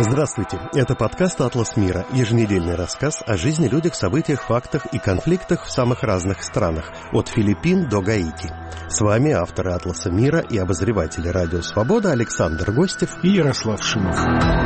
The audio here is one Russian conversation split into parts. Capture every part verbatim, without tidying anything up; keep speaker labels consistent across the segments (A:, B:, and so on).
A: Здравствуйте, это подкаст «Атлас мира», еженедельный рассказ о жизни, людях, событиях, фактах и конфликтах в самых разных странах, от Филиппин до Гаити. С вами авторы «Атласа мира» и обозреватели «Радио Свобода» Александр Гостев
B: и Ярослав Шимов.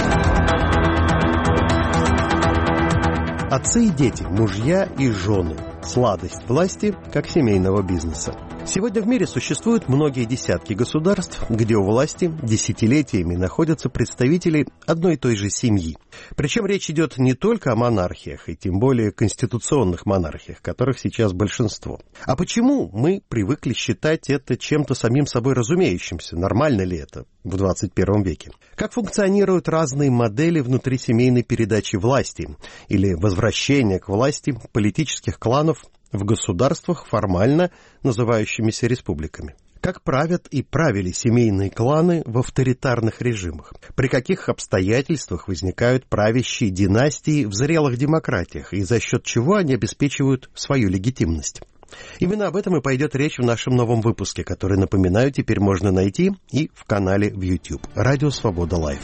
A: Отцы и дети, мужья и жены. Сладость власти как семейного бизнеса. Сегодня в мире существуют многие десятки государств, где у власти десятилетиями находятся представители одной и той же семьи. Причем речь идет не только о монархиях, и тем более конституционных монархиях, которых сейчас большинство. А почему мы привыкли считать это чем-то самим собой разумеющимся? Нормально ли это в двадцать первом веке? Как функционируют разные модели внутрисемейной передачи власти или возвращения к власти политических кланов в государствах, формально называющимися республиками? Как правят и правили семейные кланы в авторитарных режимах? При каких обстоятельствах возникают правящие династии в зрелых демократиях, и за счет чего они обеспечивают свою легитимность? Именно об этом и пойдет речь в нашем новом выпуске, который, напоминаю, теперь можно найти и в канале в YouTube «Радио Свобода Лайв».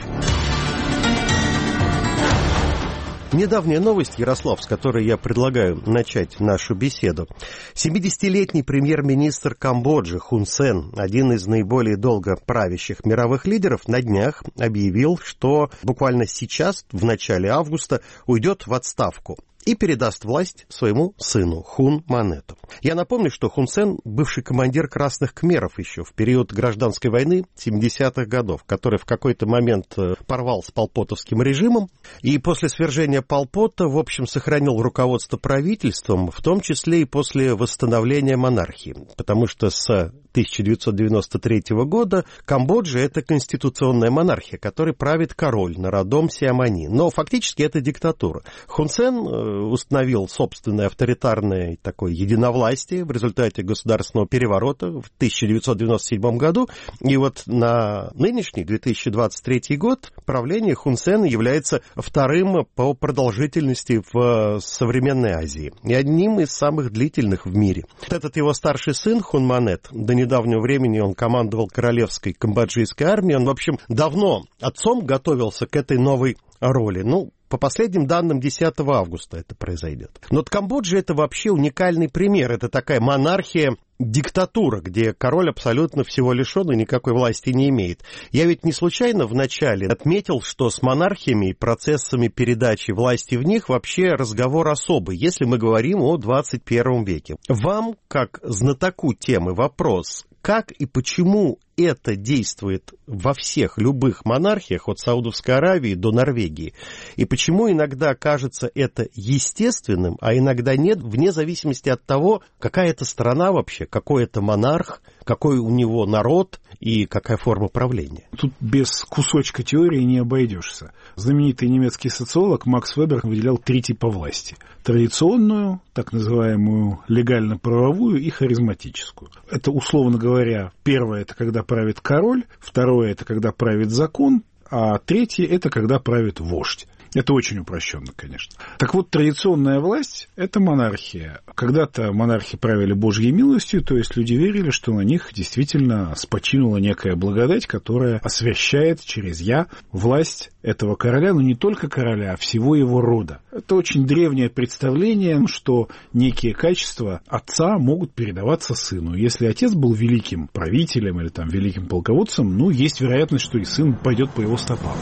A: Недавняя новость, Ярослав, с которой я предлагаю начать нашу беседу. семидесятилетний премьер-министр Камбоджи Хун Сен, один из наиболее долго правящих мировых лидеров, на днях объявил, что буквально сейчас, в начале августа, уйдет в отставку и передаст власть своему сыну Хун Манету. Я напомню, что Хун Сен – бывший командир Красных Кхмеров еще в период гражданской войны семидесятых годов, который в какой-то момент порвал с полпотовским режимом, и после свержения Пол Пота, в общем, сохранил руководство правительством, в том числе и после восстановления монархии, потому что с тысяча девятьсот девяносто третьего года Камбоджа – это конституционная монархия, которой правит король народом Сиамани. Но фактически это диктатура. Хун Сен установил собственное авторитарное такое единовластие в результате государственного переворота в тысяча девятьсот девяносто седьмом году. И вот на нынешний две тысячи двадцать третий год правление Хун Сена является вторым по продолжительности в современной Азии и одним из самых длительных в мире. Этот его старший сын Хун Манет, до недавнего времени он командовал королевской камбоджийской армией, он, в общем, давно отцом готовился к этой новой роли. Ну, по последним данным, десятого августа это произойдет. Но Камбоджа – это вообще уникальный пример. Это такая монархия-диктатура, где король абсолютно всего лишен и никакой власти не имеет. Я ведь не случайно вначале отметил, что с монархиями и процессами передачи власти в них вообще разговор особый, если мы говорим о двадцать первом веке. Вам, как знатоку темы, вопрос: как и почему это действует во всех любых монархиях, от Саудовской Аравии до Норвегии? И почему иногда кажется это естественным, а иногда нет, вне зависимости от того, какая это страна вообще, какой это монарх, какой у него народ и какая форма правления?
B: Тут без кусочка теории не обойдешься. Знаменитый немецкий социолог Макс Вебер выделял три типа власти. Традиционную, так называемую легально-правовую и харизматическую. Это, условно говоря, первое – это когда правит король, второе – это когда правит закон, а третье – это когда правит вождь. Это очень упрощенно, конечно. Так вот, традиционная власть – это монархия. Когда-то монархи правили Божьей милостью, то есть люди верили, что на них действительно спочинула некая благодать, которая освящает через «я» власть этого короля, но не только короля, а всего его рода. Это очень древнее представление, что некие качества отца могут передаваться сыну. Если отец был великим правителем или там, великим полководцем, ну, есть вероятность, что и сын пойдет по его стопам.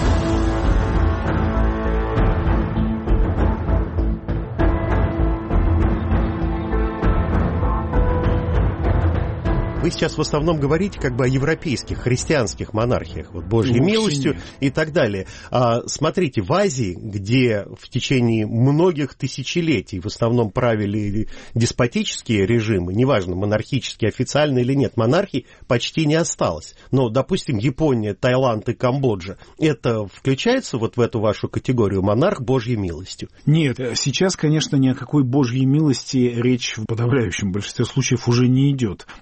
A: Вы сейчас в основном говорите как бы о европейских, христианских монархиях, вот Божьей
B: ну,
A: милостью и так далее. А, смотрите, в Азии, где в течение многих тысячелетий в основном правили деспотические режимы, неважно, монархические, официальные или нет, монархий почти не осталось. Но, допустим, Япония, Таиланд и Камбоджа, это включается вот в эту вашу категорию монарх Божьей милостью?
B: Нет, сейчас, конечно, ни о какой Божьей милости речь в подавляющем большинстве случаев уже не идет. Сейчас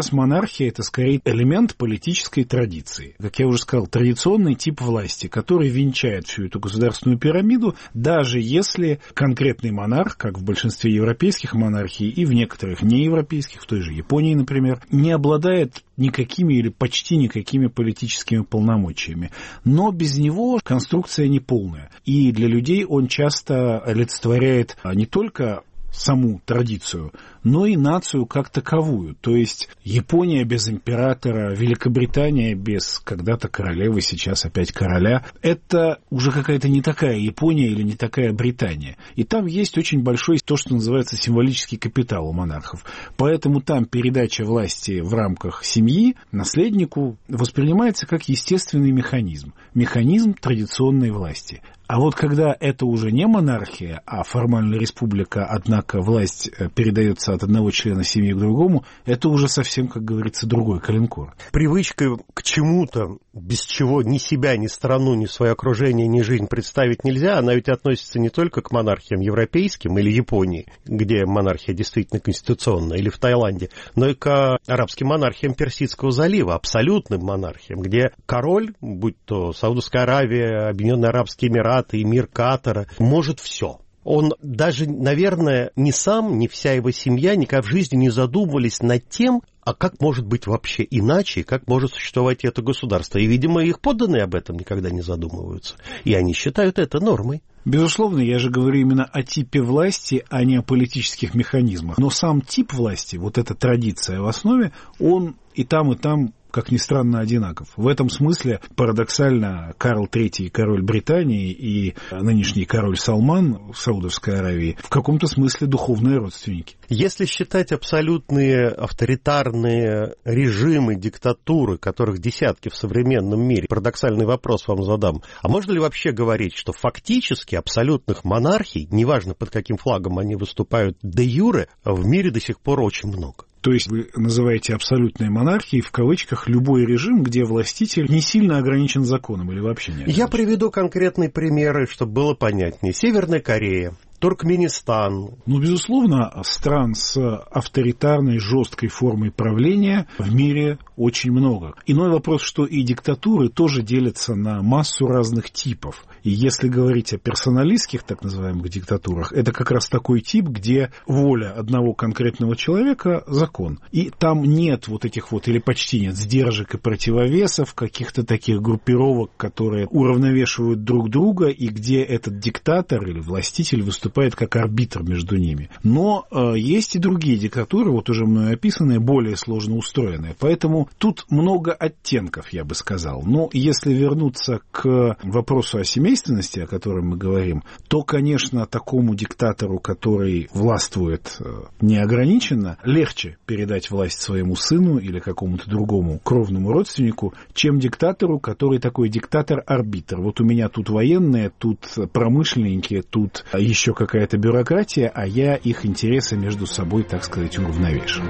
B: раз монархия – это скорее элемент политической традиции. Как я уже сказал, традиционный тип власти, который венчает всю эту государственную пирамиду, даже если конкретный монарх, как в большинстве европейских монархий и в некоторых неевропейских, в той же Японии, например, не обладает никакими или почти никакими политическими полномочиями. Но без него конструкция неполная. И для людей он часто олицетворяет не только саму традицию, но и нацию как таковую. То есть Япония без императора, Великобритания без когда-то королевы, сейчас опять короля. Это уже какая-то не такая Япония или не такая Британия. И там есть очень большой, то, что называется, символический капитал у монархов. Поэтому там передача власти в рамках семьи наследнику воспринимается как естественный механизм. Механизм традиционной власти. А вот когда это уже не монархия, а формальная республика, однако власть передается от одного члена семьи к другому, это уже совсем, как говорится, другой калинкор.
A: Привычка к чему-то, без чего ни себя, ни страну, ни свое окружение, ни жизнь представить нельзя, она ведь относится не только к монархиям европейским или Японии, где монархия действительно конституционная, или в Таиланде, но и к арабским монархиям Персидского залива, абсолютным монархиям, где король, будь то Саудовская Аравия, Объединенные Арабские Эмираты, и мир Катара, может все. Он даже, наверное, ни сам, ни вся его семья никогда в жизни не задумывались над тем, а как может быть вообще иначе, и как может существовать это государство. И, видимо, их подданные об этом никогда не задумываются. И они считают это нормой.
B: Безусловно, я же говорю именно о типе власти, а не о политических механизмах. Но сам тип власти, вот эта традиция в основе, он и там, и там, как ни странно, одинаков. В этом смысле парадоксально Карл Третий, король Британии, и нынешний король Салман в Саудовской Аравии в каком-то смысле духовные родственники.
A: Если считать абсолютные авторитарные режимы, диктатуры, которых десятки в современном мире, парадоксальный вопрос вам задам. А можно ли вообще говорить, что фактически абсолютных монархий, неважно под каким флагом они выступают де юре, в мире до сих пор очень много?
B: То есть вы называете абсолютной монархией в кавычках любой режим, где властитель не сильно ограничен законом или вообще не ограничен?
A: Я приведу конкретные примеры, чтобы было понятнее. Северная Корея, Туркменистан.
B: Ну, безусловно, стран с авторитарной, жесткой формой правления в мире очень много. Иной вопрос, что и диктатуры тоже делятся на массу разных типов. И если говорить о персоналистских, так называемых, диктатурах, это как раз такой тип, где воля одного конкретного человека – закон. И там нет вот этих вот, или почти нет, сдержек и противовесов, каких-то таких группировок, которые уравновешивают друг друга, и где этот диктатор или властитель выступает как арбитр между ними. Но э, есть и другие диктатуры, вот уже мною описанные, более сложно устроенные. Поэтому тут много оттенков, я бы сказал. Но если вернуться к вопросу о семейственности, о котором мы говорим, то, конечно, такому диктатору, который властвует э, неограниченно, легче передать власть своему сыну или какому-то другому кровному родственнику, чем диктатору, который такой диктатор-арбитр. Вот у меня тут военные, тут промышленники, тут еще какая-то бюрократия, а я их интересы между собой, так сказать, уравновешиваю.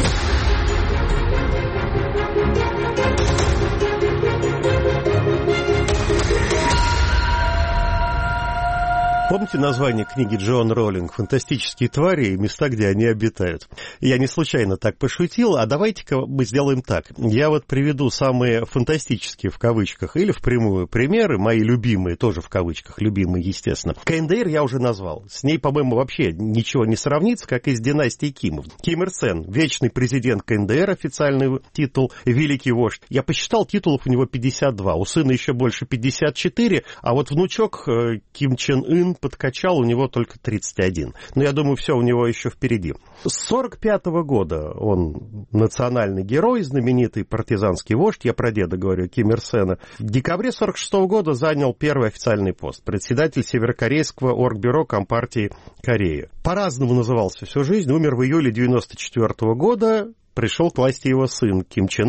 A: Помните название книги Джоан Роулинг «Фантастические твари и места, где они обитают»? Я не случайно так пошутил, а давайте-ка мы сделаем так. Я вот приведу самые фантастические в кавычках или впрямую примеры, мои любимые, тоже в кавычках, любимые, естественно. КНДР я уже назвал. С ней, по-моему, вообще ничего не сравнится, как и с династией Кимов. Ким Ир Сен, вечный президент КНДР, официальный титул, великий вождь. Я посчитал, титулов у него пятьдесят два, у сына еще больше пятьдесят четыре, а вот внучок Ким Чен Ын подкачал, у него только тридцать один. Но я думаю, все у него еще впереди. С сорок пятого года он национальный герой, знаменитый партизанский вождь, я про деда говорю, Ким Ир Сена. В декабре сорок шестого года занял первый официальный пост. Председатель Северокорейского оргбюро Компартии Кореи. По-разному назывался всю жизнь. Умер в июле девяносто четвёртого года. Пришел к власти его сын Ким Чен Ир.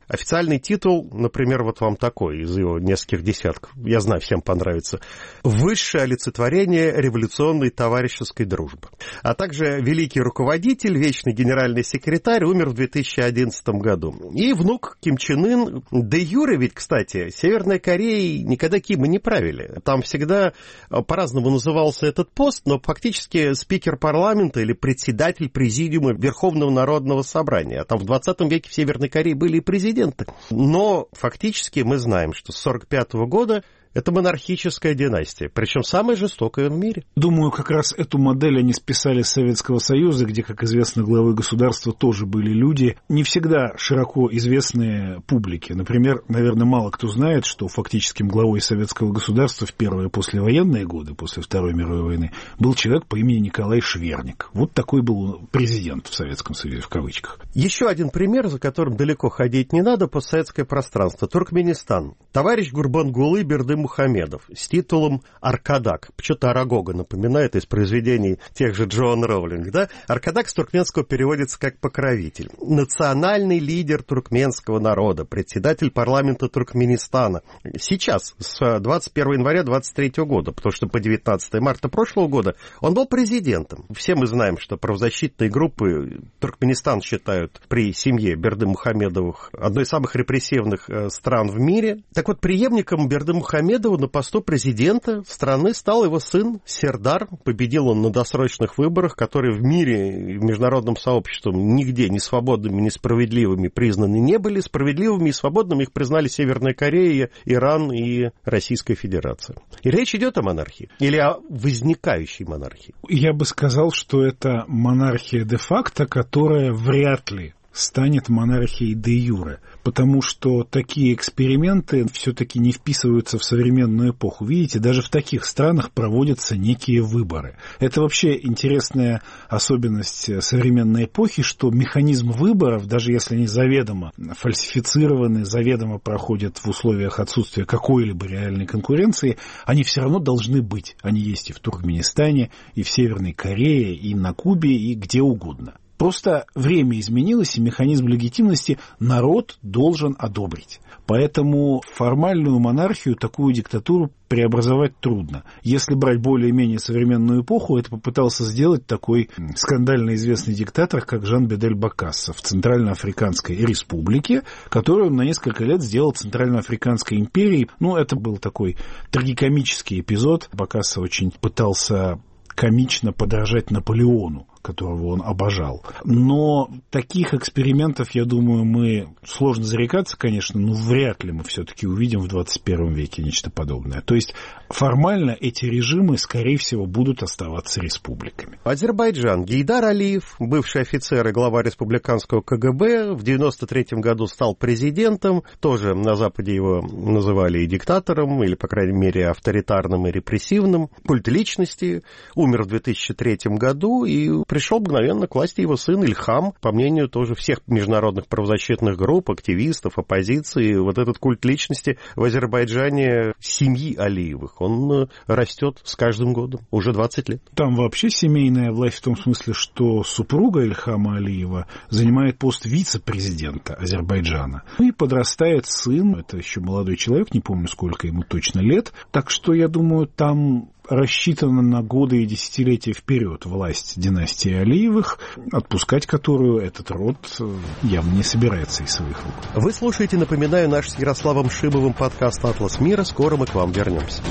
A: Официальный титул, например, вот вам такой, из его нескольких десятков, я знаю, всем понравится. Высшее олицетворение революционной товарищеской дружбы. А также великий руководитель, вечный генеральный секретарь, умер в две тысячи одиннадцатом году. И внук Ким Чен Ын, де юре ведь, кстати, Северной Кореей никогда Кима не правили. Там всегда по-разному назывался этот пост, но фактически спикер парламента или председатель президиума Верховного народного собрания. А там в двадцатом веке в Северной Корее были и президенты. Но фактически мы знаем, что с сорок пятого года это монархическая династия, причем самая жестокая в мире.
B: Думаю, как раз эту модель они списали с Советского Союза, где, как известно, главой государства тоже были люди, не всегда широко известные публике. Например, наверное, мало кто знает, что фактическим главой советского государства в первые послевоенные годы, после Второй мировой войны, был человек по имени Николай Шверник. Вот такой был президент в Советском Союзе, в кавычках.
A: Еще один пример, за которым далеко ходить не надо, постсоветское пространство. Туркменистан. Товарищ Гурбангулы Бердымухамедов с титулом Аркадак. Что-то Арагога напоминает из произведений тех же Джоан Роулинг. Да? Аркадак с туркменского переводится как покровитель. Национальный лидер туркменского народа, председатель парламента Туркменистана. Сейчас, с двадцать первого января двадцать третьего года, потому что по девятнадцатое марта прошлого года он был президентом. Все мы знаем, что правозащитные группы Туркменистан считают при семье Бердымухамедовых одной из самых репрессивных стран в мире. Так вот, преемником Бердымухамедова на посту президента страны стал его сын Сердар. Победил он на досрочных выборах, которые в мире и в международном сообществе нигде ни свободными, ни справедливыми признаны не были. Справедливыми и свободными их признали Северная Корея, Иран и Российская Федерация. И речь идет о монархии или о возникающей монархии?
B: Я бы сказал, что это монархия де-факто, которая вряд ли станет монархией де-юре, потому что такие эксперименты все-таки не вписываются в современную эпоху. Видите, даже в таких странах проводятся некие выборы. Это вообще интересная особенность современной эпохи, что механизм выборов, даже если они заведомо фальсифицированы, заведомо проходят в условиях отсутствия какой-либо реальной конкуренции, они все равно должны быть. Они есть и в Туркменистане, и в Северной Корее, и на Кубе, и где угодно. Просто время изменилось, и механизм легитимности народ должен одобрить. Поэтому формальную монархию, такую диктатуру преобразовать трудно. Если брать более-менее современную эпоху, это попытался сделать такой скандально известный диктатор, как Жан-Бедель Бокассо в Центральноафриканской республике, которую он на несколько лет сделал Центральноафриканской империей. Ну, это был такой трагикомический эпизод. Бокассо очень пытался комично подражать Наполеону, которого он обожал. Но таких экспериментов, я думаю, мы... Сложно зарекаться, конечно, но вряд ли мы все-таки увидим в двадцать первом веке нечто подобное. То есть формально эти режимы, скорее всего, будут оставаться республиками.
A: Азербайджан. Гейдар Алиев, бывший офицер и глава республиканского ка гэ бэ, в девяносто третьем году стал президентом. Тоже на Западе его называли и диктатором, или, по крайней мере, авторитарным и репрессивным. Культ личности. Умер в две тысячи третьем году, и пришел мгновенно к власти его сын Ильхам, по мнению тоже всех международных правозащитных групп, активистов, оппозиции. Вот этот культ личности в Азербайджане семьи Алиевых, он растет с каждым годом, уже двадцать лет.
B: Там вообще семейная власть в том смысле, что супруга Ильхама Алиева занимает пост вице-президента Азербайджана. И подрастает сын, это еще молодой человек, не помню, сколько ему точно лет. Так что, я думаю, там рассчитана на годы и десятилетия вперед власть династии Алиевых, отпускать которую этот род явно не собирается из своих рук.
A: Вы слушаете, напоминаю, наш с Ярославом Шибовым подкаст «Атлас мира». Скоро мы к вам вернемся.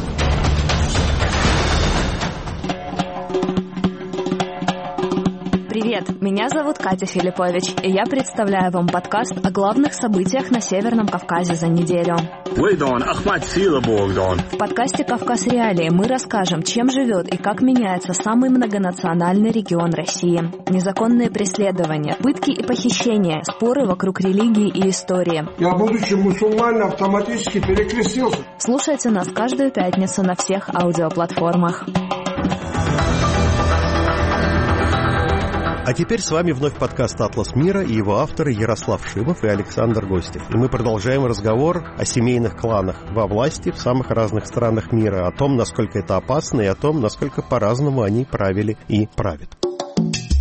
C: Привет, меня зовут Катя Филиппович, и я представляю вам подкаст о главных событиях на Северном Кавказе за неделю. В подкасте «Кавказ Реалии» мы расскажем, чем живет и как меняется самый многонациональный регион России. Незаконные преследования, пытки и похищения, споры вокруг религии и истории.
D: Я, будучи мусульманином, автоматически перекрестился.
C: Слушайте нас каждую пятницу на всех аудиоплатформах.
A: А теперь с вами вновь подкаст «Атлас мира» и его авторы Ярослав Шибов и Александр Гостев. И мы продолжаем разговор о семейных кланах во власти в самых разных странах мира, о том, насколько это опасно, и о том, насколько по-разному они правили и правят.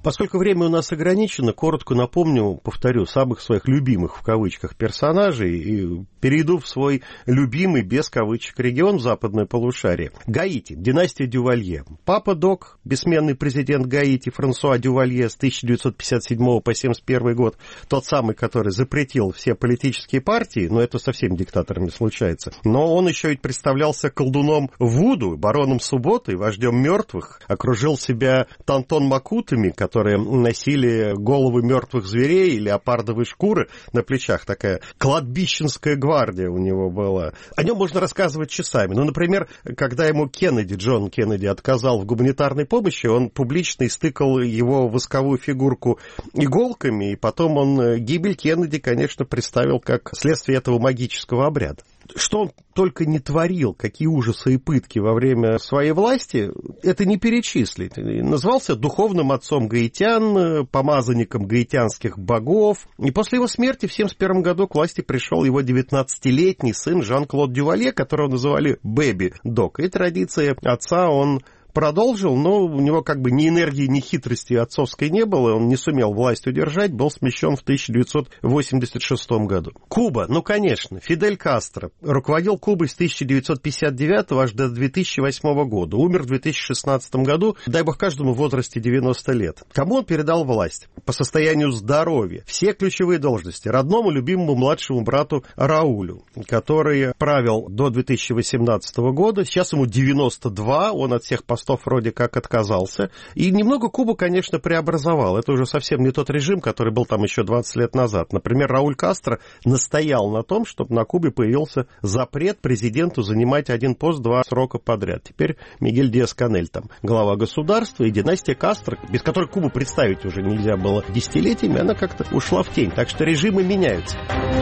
A: Поскольку время у нас ограничено, коротко напомню, повторю, самых своих любимых в кавычках персонажей и перейду в свой любимый без кавычек регион в западное полушарие. Гаити, династия Дювалье. Папа Док, бессменный президент Гаити Франсуа Дювалье с тысяча девятьсот пятьдесят седьмого по семьдесят первый год, тот самый, который запретил все политические партии, но это со всеми диктаторами случается. Но он еще и представлялся колдуном Вуду, бароном субботы, вождем мертвых, окружил себя тантон-макутами, которые носили головы мертвых зверей, леопардовые шкуры на плечах. Такая кладбищенская гвардия у него была. О нем можно рассказывать часами. Ну, например, когда ему Кеннеди, Джон Кеннеди, отказал в гуманитарной помощи, он публично истыкал его восковую фигурку иголками, и потом он гибель Кеннеди, конечно, представил как следствие этого магического обряда. Что он только не творил, какие ужасы и пытки во время своей власти, это не перечислить. Назвался духовным отцом гаитян, помазанником гаитянских богов. И после его смерти в семьдесят первом году к власти пришел его девятнадцатилетний сын Жан-Клод Дювалье, которого называли Бэби Док. И традиции отца он продолжил, но у него как бы ни энергии, ни хитрости отцовской не было, он не сумел власть удержать, был смещен в тысяча девятьсот восемьдесят шестом году. Куба, ну, конечно, Фидель Кастро руководил Кубой с тысяча девятьсот пятьдесят девятого аж до две тысячи восьмого года, умер в две тысячи шестнадцатом году, дай бог каждому в возрасте девяносто лет. Кому он передал власть? По состоянию здоровья. Все ключевые должности. Родному, любимому младшему брату Раулю, который правил до две тысячи восемнадцатого года, сейчас ему девяносто два, он от всех постов вроде как отказался. И немного Кубу, конечно, преобразовал. Это уже совсем не тот режим, который был там еще двадцать лет назад. Например, Рауль Кастро настоял на том, чтобы на Кубе появился запрет президенту занимать один пост два срока подряд. Теперь Мигель Диас-Канель там глава государства, и династия Кастро, без которой Кубу представить уже нельзя было десятилетиями, она как-то ушла в тень. Так что режимы меняются.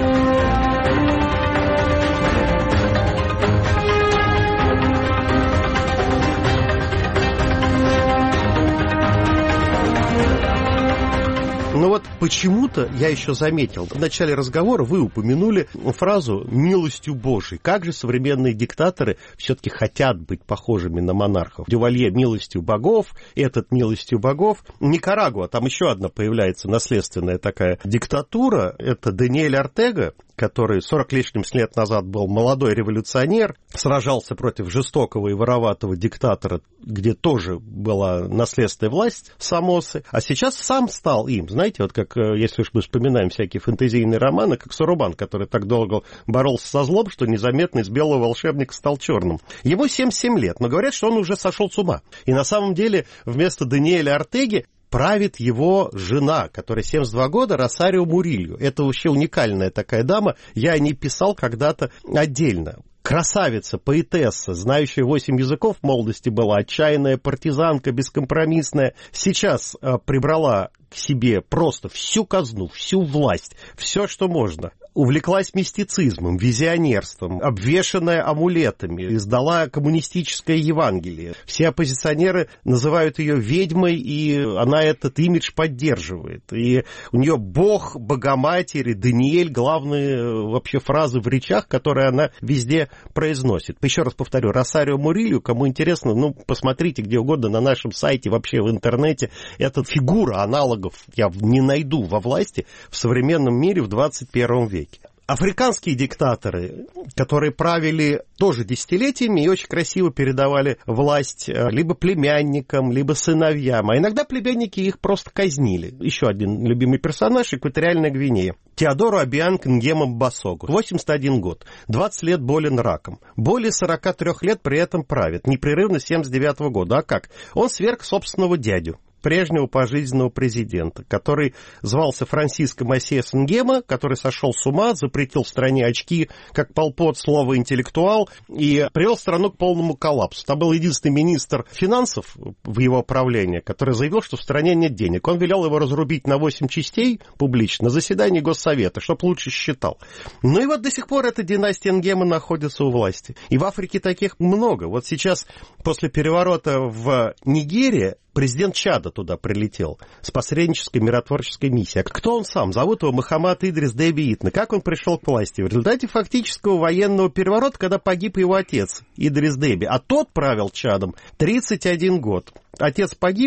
A: Но вот почему-то я еще заметил, в начале разговора вы упомянули фразу «милостью Божией». Как же современные диктаторы все-таки хотят быть похожими на монархов? Дювалье милостью богов, этот милостью богов. Никарагуа, там еще одна появляется наследственная такая диктатура, это Даниэль Ортега, который сорок лишним лет назад был молодой революционер, сражался против жестокого и вороватого диктатора, где тоже была наследственная власть Самосы, а сейчас сам стал им. Знаете, вот как, если уж мы вспоминаем всякие фэнтезийные романы, как Сарубан, который так долго боролся со злом, что незаметно из белого волшебника стал черным. Ему семьдесят семь лет, но говорят, что он уже сошел с ума. И на самом деле вместо Даниэля Ортеги правит его жена, которая семьдесят два года, Росарио Мурильо. Это вообще уникальная такая дама. Я о ней писал когда-то отдельно. Красавица, поэтесса, знающая восемь языков в молодости была, отчаянная партизанка, бескомпромиссная. Сейчас э, прибрала к себе просто всю казну, всю власть, все, что можно. Увлеклась мистицизмом, визионерством, обвешанная амулетами, издала коммунистическое Евангелие. Все оппозиционеры называют ее ведьмой, и она этот имидж поддерживает. И у нее Бог, Богоматерь, Даниэль, главные вообще фразы в речах, которые она везде произносит. Еще раз повторю, Росарио Мурильо, кому интересно, ну, посмотрите где угодно на нашем сайте, вообще в интернете. Эта фигура аналогов я не найду во власти в современном мире в двадцать первом веке. Африканские диктаторы, которые правили тоже десятилетиями и очень красиво передавали власть либо племянникам, либо сыновьям, а иногда племянники их просто казнили. Еще один любимый персонаж — Экваториальная Гвинея. Теодору Обианг Нгема Басогу, восемьдесят один год, двадцать лет болен раком. Более сорок три лет при этом правит, непрерывно с семьдесят девятого года. А как? Он сверг собственного дядю, прежнего пожизненного президента, который звался Франсиско Масиас Нгема, который сошел с ума, запретил в стране очки, как Пол Пот, слово «интеллектуал», и привел страну к полному коллапсу. Там был единственный министр финансов в его правлении, который заявил, что в стране нет денег. Он велел его разрубить на восемь частей публично на заседании Госсовета, чтоб лучше считал. Ну и вот до сих пор эта династия Нгема находится у власти. И в Африке таких много. Вот сейчас, после переворота в Нигерии, президент Чада туда прилетел с посреднической миротворческой миссией. А кто он сам? Зовут его Мохаммад Идрис Деби Итно. Как он пришел к власти? В результате фактического военного переворота, когда погиб его отец Идрис Деби. А тот правил Чадом тридцать один год. Отец погиб,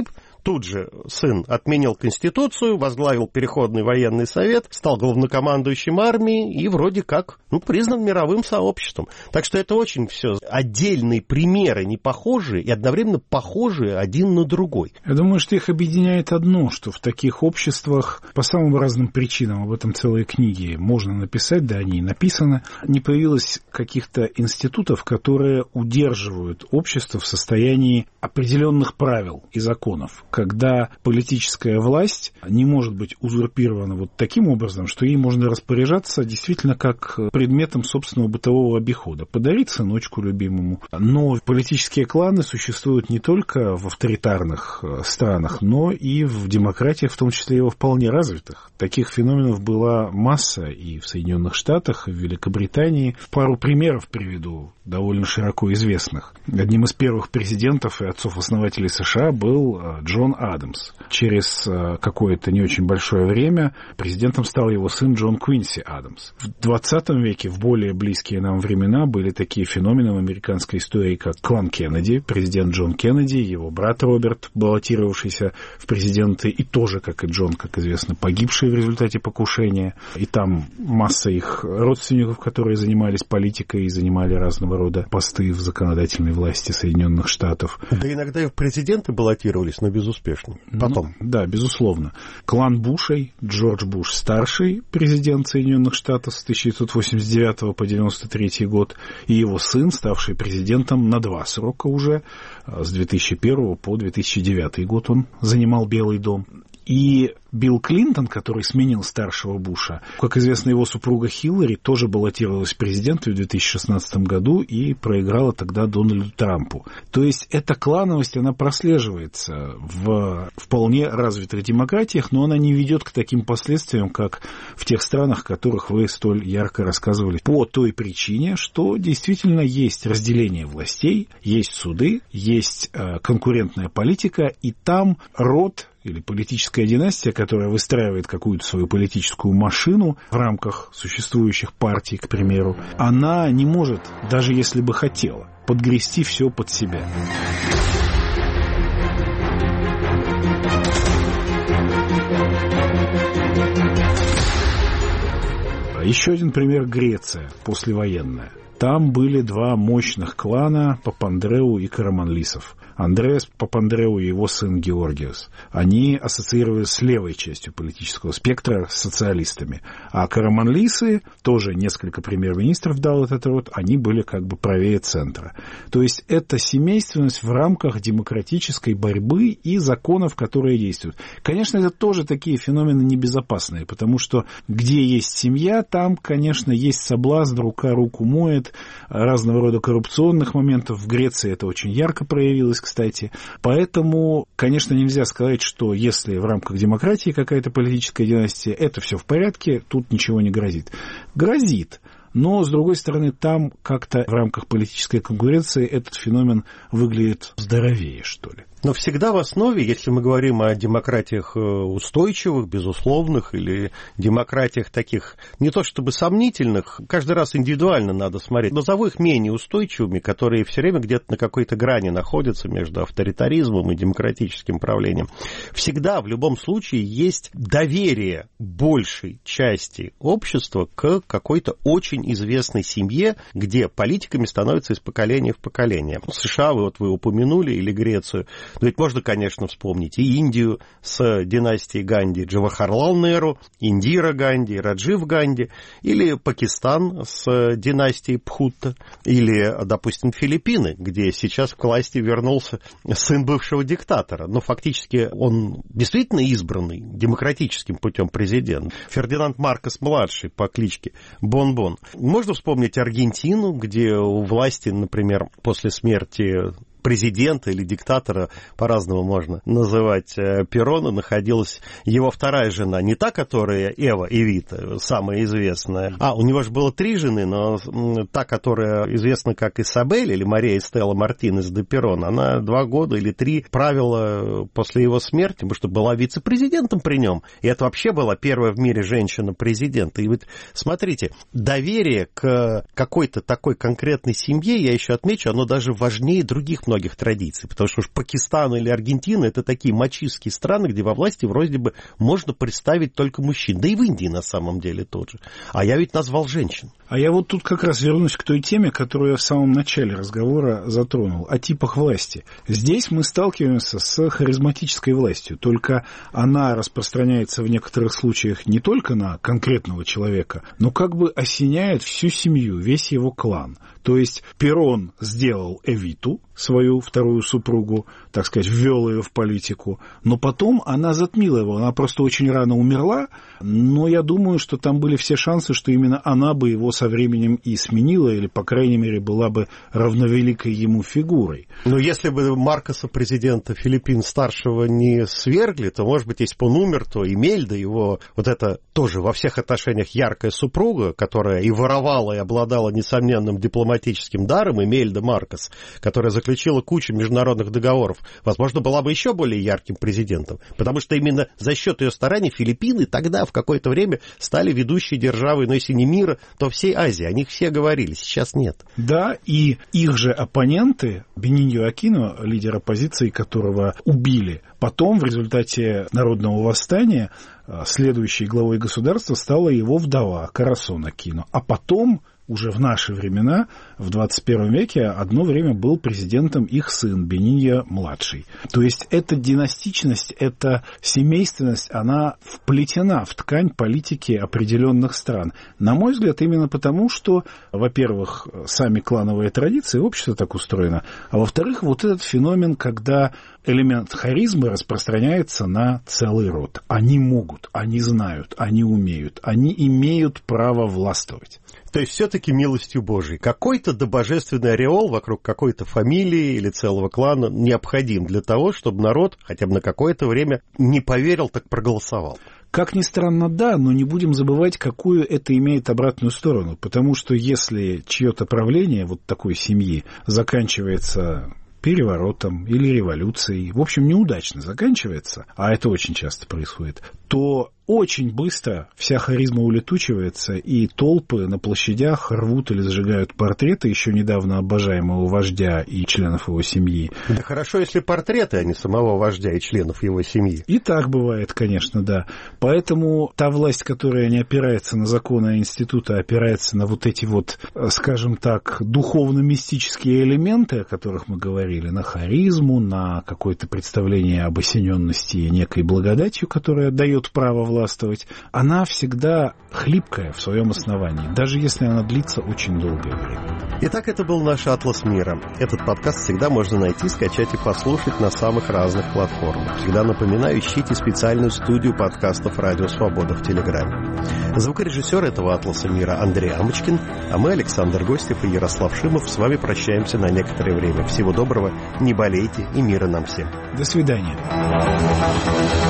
A: Тут же сын отменил Конституцию, возглавил Переходный военный совет, стал главнокомандующим армии и вроде как ну, признан мировым сообществом. Так что это очень все отдельные примеры, не похожие и одновременно похожие один на другой.
B: Я думаю, что их объединяет одно, что в таких обществах по самым разным причинам, об этом целые книги можно написать, да, они и написаны, не появилось каких-то институтов, которые удерживают общество в состоянии определенных правил и законов, когда политическая власть не может быть узурпирована вот таким образом, что ей можно распоряжаться действительно как предметом собственного бытового обихода. Подарить сыночку любимому. Но политические кланы существуют не только в авторитарных странах, но и в демократиях, в том числе и во вполне развитых. Таких феноменов была масса и в Соединенных Штатах, и в Великобритании. Пару примеров приведу, довольно широко известных. Одним из первых президентов и отцов-основателей США был Джон Адамс. Через какое-то не очень большое время президентом стал его сын Джон Квинси Адамс. В двадцатом веке, в более близкие нам времена, были такие феномены в американской истории, как клан Кеннеди, президент Джон Кеннеди, его брат Роберт, баллотировавшийся в президенты, и тоже, как и Джон, как известно, погибший в результате покушения. И там масса их родственников, которые занимались политикой и занимали разного рода посты в законодательной власти Соединенных Штатов.
A: Да иногда и в президенты баллотировались, но безуспешно. Потом.
B: Ну, да, безусловно. Клан Бушей, Джордж Буш старший, президент Соединенных Штатов с тысяча девятьсот восемьдесят девятого по девяносто третий год, и его сын, ставший президентом на два срока уже, с две тысячи первого по две тысячи девятый год он занимал Белый дом. И Билл Клинтон, который сменил старшего Буша, как известно, его супруга Хиллари тоже баллотировалась президентом в две тысячи шестнадцатом году и проиграла тогда Дональду Трампу. То есть эта клановость, она прослеживается в вполне развитых демократиях, но она не ведет к таким последствиям, как в тех странах, о которых вы столь ярко рассказывали, по той причине, что действительно есть разделение властей, есть суды, есть э, конкурентная политика, и там род или политическая династия, которая выстраивает какую-то свою политическую машину в рамках существующих партий, к примеру, она не может, даже если бы хотела, подгрести все под себя. Еще один пример — Греция, послевоенная. Там были два мощных клана — Папандреу и Караманлисов. Андреас Папандреу и его сын Георгиос. Они ассоциировались с левой частью политического спектра, с социалистами. А Караманлисы, тоже несколько премьер-министров дал этот род, они были как бы правее центра. То есть это семейственность в рамках демократической борьбы и законов, которые действуют. Конечно, это тоже такие феномены небезопасные, потому что где есть семья, там, конечно, есть соблазн, рука руку моет, разного рода коррупционных моментов. В Греции это очень ярко проявилось, кстати. Поэтому, конечно, нельзя сказать, что если в рамках демократии какая-то политическая династия, это все в порядке, тут ничего не грозит. Грозит. Но, с другой стороны, там как-то в рамках политической конкуренции этот феномен выглядит здоровее, что ли.
A: Но всегда в основе, если мы говорим о демократиях устойчивых, безусловных, или демократиях таких, не то чтобы сомнительных, каждый раз индивидуально надо смотреть, назову их менее устойчивыми, которые все время где-то на какой-то грани находятся между авторитаризмом и демократическим правлением. Всегда, в любом случае, есть доверие большей части общества к какой-то очень известной семье, где политиками становятся из поколения в поколение. США, вот вы упомянули, или Грецию. Но ведь можно, конечно, вспомнить и Индию с династией Ганди, Джавахарлал Неру, Индира Ганди, Раджив Ганди, или Пакистан с династией Бхутта, или, допустим, Филиппины, где сейчас к власти вернулся сын бывшего диктатора. Но фактически он действительно избранный демократическим путем президент. Фердинанд Маркос-младший по кличке Бон-Бон. Можно вспомнить Аргентину, где у власти, например, после смерти президента или диктатора, по-разному можно называть, Перона, находилась его вторая жена, не та, которая Эва Эвита, самая известная, а у него же было три жены, но та, которая известна как Исабель или Мария Эстелла Мартинес де Перон, она два года или три правила после его смерти, потому что была вице-президентом при нем, и это вообще была первая в мире женщина-президент. И вот смотрите, доверие к какой-то такой конкретной семье, я еще отмечу, оно даже важнее других многих традиций, потому что уж Пакистан или Аргентина — это такие мачистские страны, где во власти вроде бы можно представить только мужчин. Да и в Индии на самом деле тоже. А я ведь назвал женщин.
B: А я вот тут как раз вернусь к той теме, которую я в самом начале разговора затронул, о типах власти. Здесь мы сталкиваемся с харизматической властью, только она распространяется в некоторых случаях не только на конкретного человека, но как бы осеняет всю семью, весь его клан. То есть Перрон сделал Эвиту, свою вторую супругу, так сказать, ввел ее в политику, но потом она затмила его, она просто очень рано умерла, но я думаю, что там были все шансы, что именно она бы его со временем и сменила, или, по крайней мере, была бы равновеликой ему фигурой.
A: Но если бы Маркоса, президента Филиппин старшего, не свергли, то, может быть, если бы он умер, то Имельда, его вот это тоже во всех отношениях яркая супруга, которая и воровала, и обладала несомненным дипломатическим даром, Имельда Маркос, которая заключила кучу международных договоров, возможно, была бы еще более ярким президентом, потому что именно за счет ее стараний Филиппины тогда в какое-то время стали ведущей державой, но если не мира, то всей Азии. О них все говорили, сейчас нет.
B: Да, и их же оппоненты, Бениньо Акино, лидер оппозиции, которого убили, потом в результате народного восстания следующей главой государства стала его вдова Карасон Акино, а потом уже в наши времена, в двадцать первом веке, одно время был президентом их сын Бениньо-младший. То есть эта династичность, эта семейственность, она вплетена в ткань политики определенных стран. На мой взгляд, именно потому, что, во-первых, сами клановые традиции, общество так устроено, а во-вторых, вот этот феномен, когда элемент харизмы распространяется на целый род. Они могут, они знают, они умеют, они имеют право властвовать.
A: То есть все-таки милостью Божией. Какой-то добожественный ореол вокруг какой-то фамилии или целого клана необходим для того, чтобы народ хотя бы на какое-то время не поверил, так проголосовал.
B: Как ни странно, да, но не будем забывать, какую это имеет обратную сторону. Потому что если чье-то правление вот такой семьи заканчивается переворотом или революцией, в общем, неудачно заканчивается, а это очень часто происходит, то очень быстро вся харизма улетучивается, и толпы на площадях рвут или сжигают портреты еще недавно обожаемого вождя и членов его семьи.
A: Да хорошо, если портреты, а не самого вождя и членов его семьи.
B: И так бывает, конечно, да. Поэтому та власть, которая не опирается на законы института, а опирается на вот эти вот, скажем так, духовно-мистические элементы, о которых мы говорили, на харизму, на какое-то представление об осененности некой благодатью, которая дает право властвовать, она всегда хлипкая в своем основании, даже если она длится очень долгое время.
A: Итак, это был наш «Атлас мира». Этот подкаст всегда можно найти, скачать и послушать на самых разных платформах. Всегда напоминаю, ищите специальную студию подкастов «Радио Свобода» в Телеграме. Звукорежиссер этого «Атласа мира» Андрей Амочкин, а мы, Александр Гостев и Ярослав Шимов, с вами прощаемся на некоторое время. Всего доброго, не болейте и мира нам всем.
B: До свидания.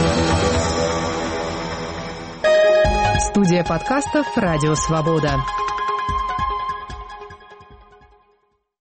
E: Студия подкастов «Радио Свобода».